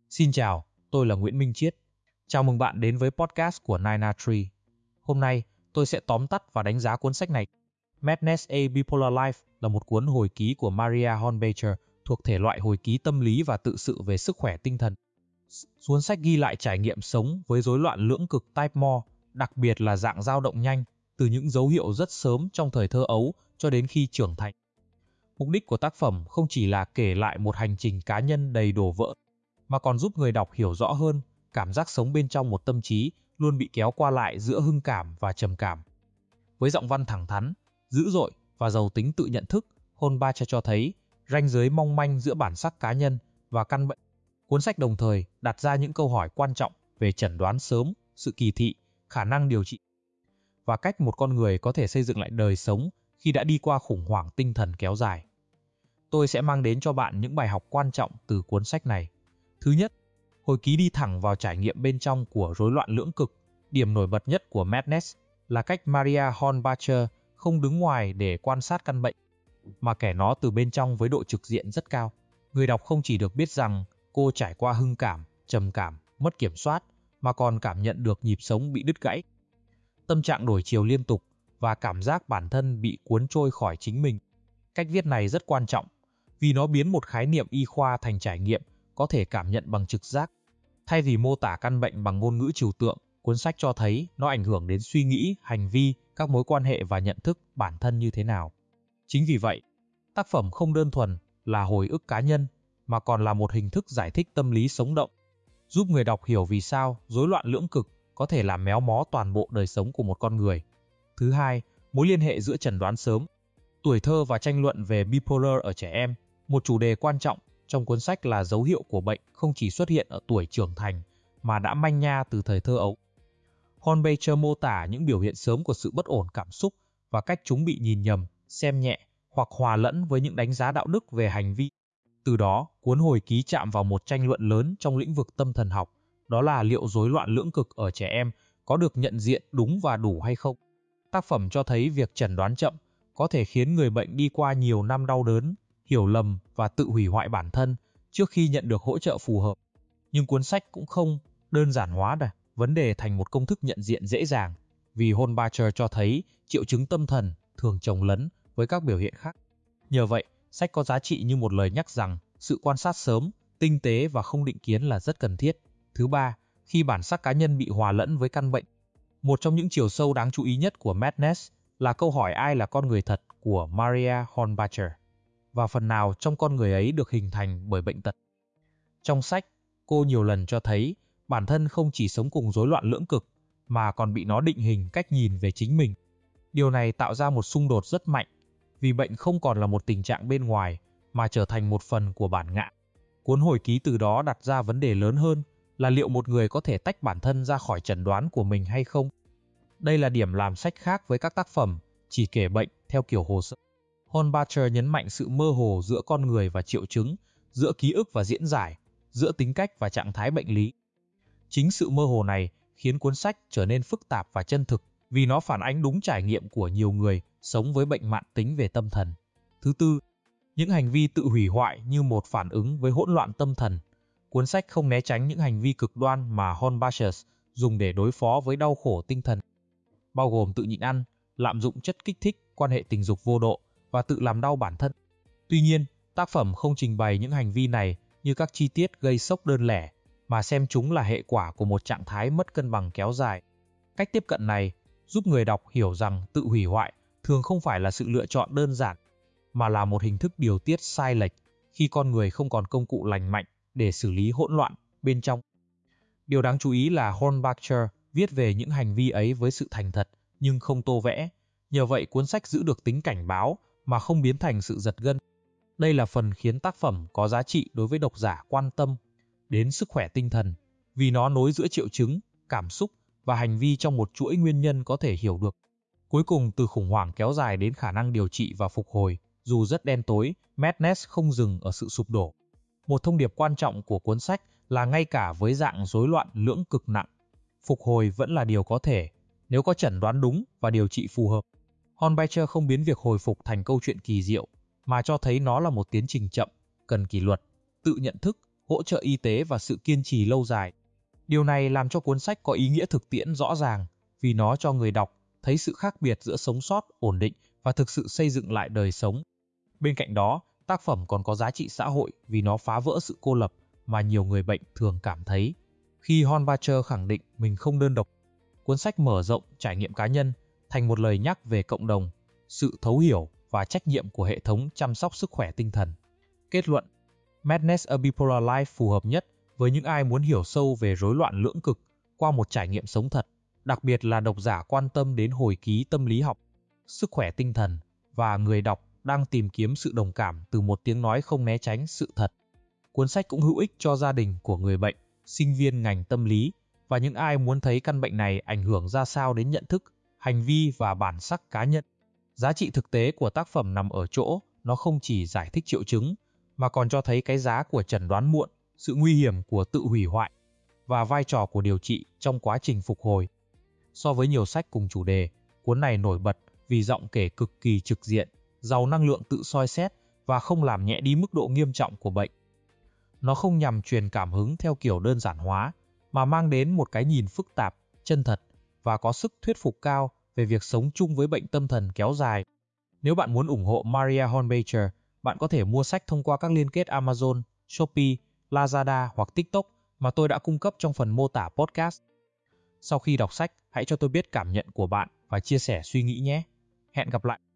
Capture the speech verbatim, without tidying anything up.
Xin chào, tôi là Nguyễn Minh Chiết. Chào mừng bạn đến với podcast của Nina Tree. Hôm nay, tôi sẽ tóm tắt và đánh giá cuốn sách này. Madness A Bipolar Life là một cuốn hồi ký của Maria Hornbacher thuộc thể loại hồi ký tâm lý và tự sự về sức khỏe tinh thần. Cuốn sách ghi lại trải nghiệm sống với rối loạn lưỡng cực type mo, đặc biệt là dạng dao động nhanh, từ những dấu hiệu rất sớm trong thời thơ ấu cho đến khi trưởng thành. Mục đích của tác phẩm không chỉ là kể lại một hành trình cá nhân đầy đổ vỡ, mà còn giúp người đọc hiểu rõ hơn cảm giác sống bên trong một tâm trí luôn bị kéo qua lại giữa hưng cảm và trầm cảm. Với giọng văn thẳng thắn, dữ dội và giàu tính tự nhận thức, Hornbacher cho thấy ranh giới mong manh giữa bản sắc cá nhân và căn bệnh. Cuốn sách đồng thời đặt ra những câu hỏi quan trọng về chẩn đoán sớm, sự kỳ thị, khả năng điều trị và cách một con người có thể xây dựng lại đời sống khi đã đi qua khủng hoảng tinh thần kéo dài. Tôi sẽ mang đến cho bạn những bài học quan trọng từ cuốn sách này. Thứ nhất, hồi ký đi thẳng vào trải nghiệm bên trong của rối loạn lưỡng cực. Điểm nổi bật nhất của Madness là cách Maria Hornbacher không đứng ngoài để quan sát căn bệnh, mà kể nó từ bên trong với độ trực diện rất cao. Người đọc không chỉ được biết rằng cô trải qua hưng cảm, trầm cảm, mất kiểm soát, mà còn cảm nhận được nhịp sống bị đứt gãy, tâm trạng đổi chiều liên tục và cảm giác bản thân bị cuốn trôi khỏi chính mình. Cách viết này rất quan trọng vì nó biến một khái niệm y khoa thành trải nghiệm có thể cảm nhận bằng trực giác. Thay vì mô tả căn bệnh bằng ngôn ngữ trừu tượng, cuốn sách cho thấy nó ảnh hưởng đến suy nghĩ, hành vi, các mối quan hệ và nhận thức bản thân như thế nào. Chính vì vậy, tác phẩm không đơn thuần là hồi ức cá nhân, mà còn là một hình thức giải thích tâm lý sống động, giúp người đọc hiểu vì sao rối loạn lưỡng cực có thể làm méo mó toàn bộ đời sống của một con người. Thứ hai, mối liên hệ giữa chẩn đoán sớm, tuổi thơ và tranh luận về bipolar ở trẻ em. Một chủ đề quan trọng trong cuốn sách là dấu hiệu của bệnh không chỉ xuất hiện ở tuổi trưởng thành mà đã manh nha từ thời thơ ấu. Hornbacher mô tả những biểu hiện sớm của sự bất ổn cảm xúc và cách chúng bị nhìn nhầm, xem nhẹ hoặc hòa lẫn với những đánh giá đạo đức về hành vi. Từ đó, cuốn hồi ký chạm vào một tranh luận lớn trong lĩnh vực tâm thần học, đó là liệu rối loạn lưỡng cực ở trẻ em có được nhận diện đúng và đủ hay không. Tác phẩm cho thấy việc chẩn đoán chậm có thể khiến người bệnh đi qua nhiều năm đau đớn, hiểu lầm và tự hủy hoại bản thân trước khi nhận được hỗ trợ phù hợp. Nhưng cuốn sách cũng không đơn giản hóa đà, vấn đề thành một công thức nhận diện dễ dàng, vì Hornbacher cho thấy triệu chứng tâm thần thường chồng lấn với các biểu hiện khác. Nhờ vậy, sách có giá trị như một lời nhắc rằng sự quan sát sớm, tinh tế và không định kiến là rất cần thiết. Thứ ba, khi bản sắc cá nhân bị hòa lẫn với căn bệnh. Một trong những chiều sâu đáng chú ý nhất của Madness là câu hỏi ai là con người thật của Maria Hornbacher, và phần nào trong con người ấy được hình thành bởi bệnh tật. Trong sách, cô nhiều lần cho thấy bản thân không chỉ sống cùng rối loạn lưỡng cực, mà còn bị nó định hình cách nhìn về chính mình. Điều này tạo ra một xung đột rất mạnh, vì bệnh không còn là một tình trạng bên ngoài, mà trở thành một phần của bản ngã. Cuốn hồi ký từ đó đặt ra vấn đề lớn hơn là liệu một người có thể tách bản thân ra khỏi chẩn đoán của mình hay không. Đây là điểm làm sách khác với các tác phẩm chỉ kể bệnh theo kiểu hồ sơ. Hornbacher nhấn mạnh sự mơ hồ giữa con người và triệu chứng, giữa ký ức và diễn giải, giữa tính cách và trạng thái bệnh lý. Chính sự mơ hồ này khiến cuốn sách trở nên phức tạp và chân thực, vì nó phản ánh đúng trải nghiệm của nhiều người sống với bệnh mãn tính về tâm thần. Thứ tư, những hành vi tự hủy hoại như một phản ứng với hỗn loạn tâm thần. Cuốn sách không né tránh những hành vi cực đoan mà Hornbacher dùng để đối phó với đau khổ tinh thần, bao gồm tự nhịn ăn, lạm dụng chất kích thích, quan hệ tình dục vô độ và tự làm đau bản thân. Tuy nhiên, tác phẩm không trình bày những hành vi này như các chi tiết gây sốc đơn lẻ, mà xem chúng là hệ quả của một trạng thái mất cân bằng kéo dài. Cách tiếp cận này giúp người đọc hiểu rằng tự hủy hoại thường không phải là sự lựa chọn đơn giản, mà là một hình thức điều tiết sai lệch khi con người không còn công cụ lành mạnh để xử lý hỗn loạn bên trong. Điều đáng chú ý là Hornbacher viết về những hành vi ấy với sự thành thật nhưng không tô vẽ. Nhờ vậy, cuốn sách giữ được tính cảnh báo mà không biến thành sự giật gân. Đây là phần khiến tác phẩm có giá trị đối với độc giả quan tâm đến sức khỏe tinh thần, vì nó nối giữa triệu chứng, cảm xúc và hành vi trong một chuỗi nguyên nhân có thể hiểu được. Cuối cùng, từ khủng hoảng kéo dài đến khả năng điều trị và phục hồi, dù rất đen tối, Madness không dừng ở sự sụp đổ. Một thông điệp quan trọng của cuốn sách là ngay cả với dạng rối loạn lưỡng cực nặng, phục hồi vẫn là điều có thể nếu có chẩn đoán đúng và điều trị phù hợp. Hornbacher không biến việc hồi phục thành câu chuyện kỳ diệu, mà cho thấy nó là một tiến trình chậm, cần kỷ luật, tự nhận thức hỗ trợ y tế và sự kiên trì lâu dài. Điều này làm cho cuốn sách có ý nghĩa thực tiễn rõ ràng vì nó cho người đọc thấy sự khác biệt giữa sống sót, ổn định và thực sự xây dựng lại đời sống. Bên cạnh đó, tác phẩm còn có giá trị xã hội vì nó phá vỡ sự cô lập mà nhiều người bệnh thường cảm thấy. Khi Hornbacher khẳng định mình không đơn độc, cuốn sách mở rộng trải nghiệm cá nhân thành một lời nhắc về cộng đồng, sự thấu hiểu và trách nhiệm của hệ thống chăm sóc sức khỏe tinh thần. Kết luận, Madness A Bipolar Life phù hợp nhất với những ai muốn hiểu sâu về rối loạn lưỡng cực qua một trải nghiệm sống thật, đặc biệt là độc giả quan tâm đến hồi ký tâm lý học, sức khỏe tinh thần và người đọc đang tìm kiếm sự đồng cảm từ một tiếng nói không né tránh sự thật. Cuốn sách cũng hữu ích cho gia đình của người bệnh, sinh viên ngành tâm lý và những ai muốn thấy căn bệnh này ảnh hưởng ra sao đến nhận thức, hành vi và bản sắc cá nhân. Giá trị thực tế của tác phẩm nằm ở chỗ nó không chỉ giải thích triệu chứng mà còn cho thấy cái giá của chẩn đoán muộn, sự nguy hiểm của tự hủy hoại và vai trò của điều trị trong quá trình phục hồi. So với nhiều sách cùng chủ đề, cuốn này nổi bật vì giọng kể cực kỳ trực diện, giàu năng lượng tự soi xét và không làm nhẹ đi mức độ nghiêm trọng của bệnh. Nó không nhằm truyền cảm hứng theo kiểu đơn giản hóa, mà mang đến một cái nhìn phức tạp, chân thật và có sức thuyết phục cao về việc sống chung với bệnh tâm thần kéo dài. Nếu bạn muốn ủng hộ Maria Hornbacher, bạn có thể mua sách thông qua các liên kết Amazon, Shopee, Lazada hoặc TikTok mà tôi đã cung cấp trong phần mô tả podcast. Sau khi đọc sách, hãy cho tôi biết cảm nhận của bạn và chia sẻ suy nghĩ nhé. Hẹn gặp lại!